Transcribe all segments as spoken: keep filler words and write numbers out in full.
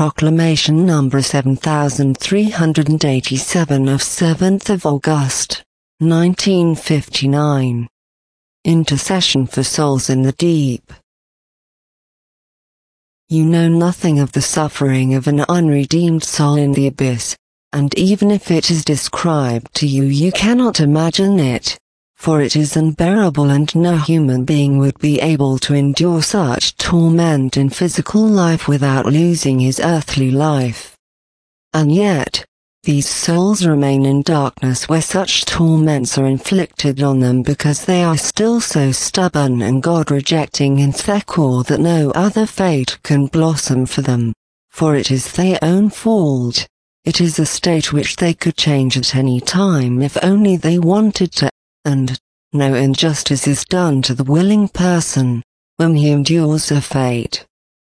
Proclamation number seven thousand three hundred eighty-seven of seventh of August, nineteen fifty-nine. Intercession for souls in the deep. You know nothing of the suffering of an unredeemed soul in the abyss, and even if it is described to you, you cannot imagine it, for it is unbearable and no human being would be able to endure such torment in physical life without losing his earthly life. And yet, these souls remain in darkness where such torments are inflicted on them because they are still so stubborn and God-rejecting in their core that no other fate can blossom for them, for it is their own fault. It is a state which they could change at any time if only they wanted to, and no injustice is done to the willing person when he endures a fate.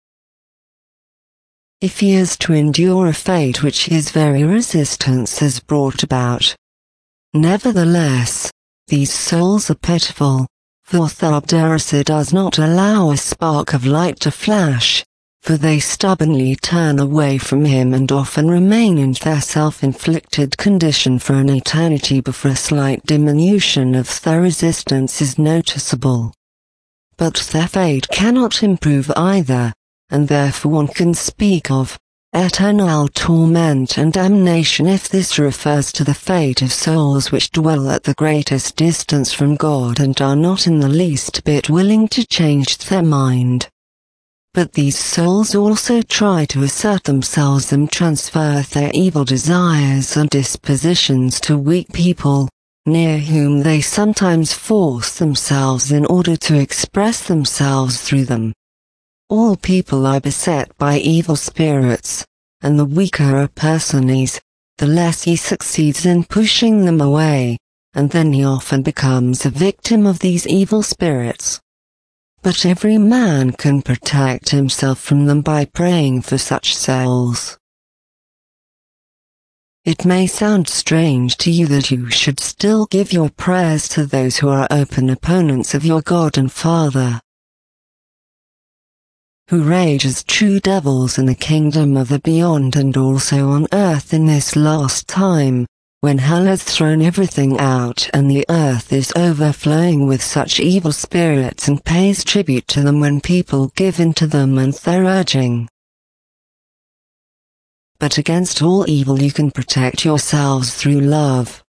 If he is to endure a fate which his very resistance has brought about. Nevertheless, these souls are pitiful, for Thabdarasa does not allow a spark of light to flash, for they stubbornly turn away from him and often remain in their self-inflicted condition for an eternity before a slight diminution of their resistance is noticeable. But their fate cannot improve either, and therefore one can speak of eternal torment and damnation if this refers to the fate of souls which dwell at the greatest distance from God and are not in the least bit willing to change their mind. But these souls also try to assert themselves and transfer their evil desires and dispositions to weak people, near whom they sometimes force themselves in order to express themselves through them. All people are beset by evil spirits, and the weaker a person is, the less he succeeds in pushing them away, and then he often becomes a victim of these evil spirits. But every man can protect himself from them by praying for such souls. It may sound strange to you that you should still give your prayers to those who are open opponents of your God and Father, who rage as true devils in the kingdom of the beyond and also on earth in this last time, when hell has thrown everything out and the earth is overflowing with such evil spirits and pays tribute to them when people give in to them and their urging. But against all evil you can protect yourselves through love.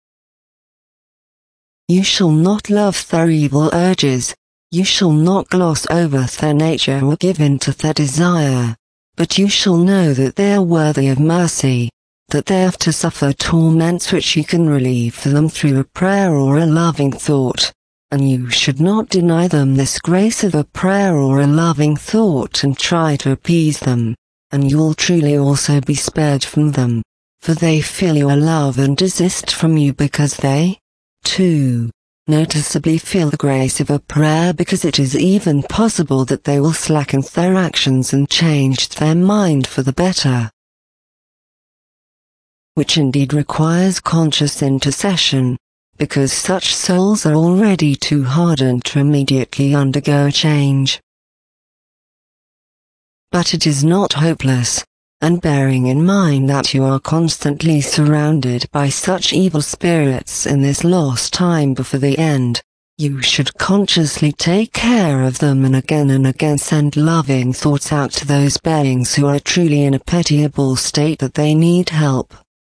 You shall not love their evil urges. You shall not gloss over their nature or give in to their desire, but you shall know that they are worthy of mercy, that they have to suffer torments which you can relieve for them through a prayer or a loving thought, and you should not deny them this grace of a prayer or a loving thought and try to appease them, and you will truly also be spared from them, for they feel your love and desist from you because they, too, noticeably feel the grace of a prayer, because it is even possible that they will slacken their actions and change their mind for the better, which indeed requires conscious intercession, because such souls are already too hardened to immediately undergo a change. But it is not hopeless, and bearing in mind that you are constantly surrounded by such evil spirits in this lost time before the end, you should consciously take care of them and again and again send loving thoughts out to those beings who are truly in a pitiable state that they need help,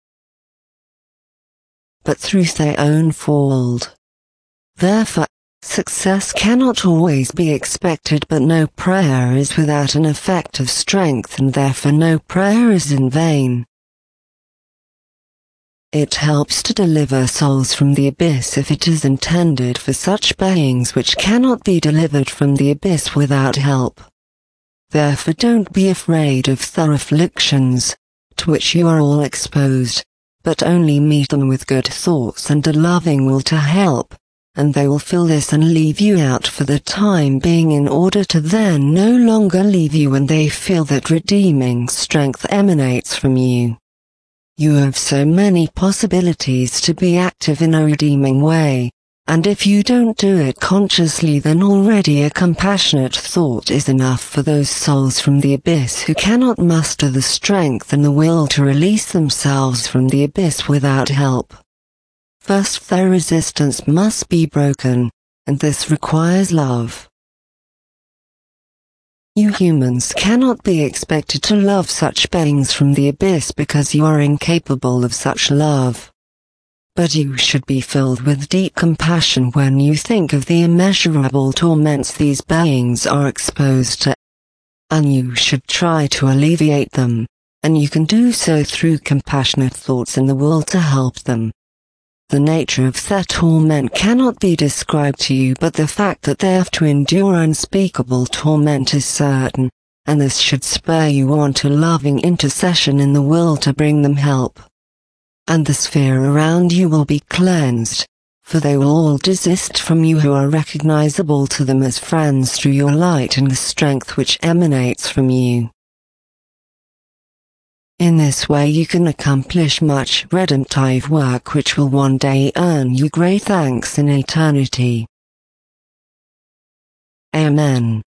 but through their own fault. Therefore, success cannot always be expected, but no prayer is without an effect of strength, and therefore no prayer is in vain. It helps to deliver souls from the abyss if it is intended for such beings which cannot be delivered from the abyss without help. Therefore don't be afraid of their afflictions, to which you are all exposed, but only meet them with good thoughts and a loving will to help, and they will feel this and leave you out for the time being in order to then no longer leave you when they feel that redeeming strength emanates from you. You have so many possibilities to be active in a redeeming way, And if you don't do it consciously, then already a compassionate thought is enough for those souls from the abyss who cannot muster the strength and the will to release themselves from the abyss without help. First, their resistance must be broken, and this requires love. You humans cannot be expected to love such beings from the abyss because you are incapable of such love. But you should be filled with deep compassion when you think of the immeasurable torments these beings are exposed to. And you should try to alleviate them, and you can do so through compassionate thoughts and the will to help them. The nature of their torment cannot be described to you, but the fact that they have to endure unspeakable torment is certain, and this should spur you on to loving intercession in the will to bring them help. And the sphere around you will be cleansed, for they will all desist from you who are recognizable to them as friends through your light and the strength which emanates from you. In this way you can accomplish much redemptive work which will one day earn you great thanks in eternity. Amen.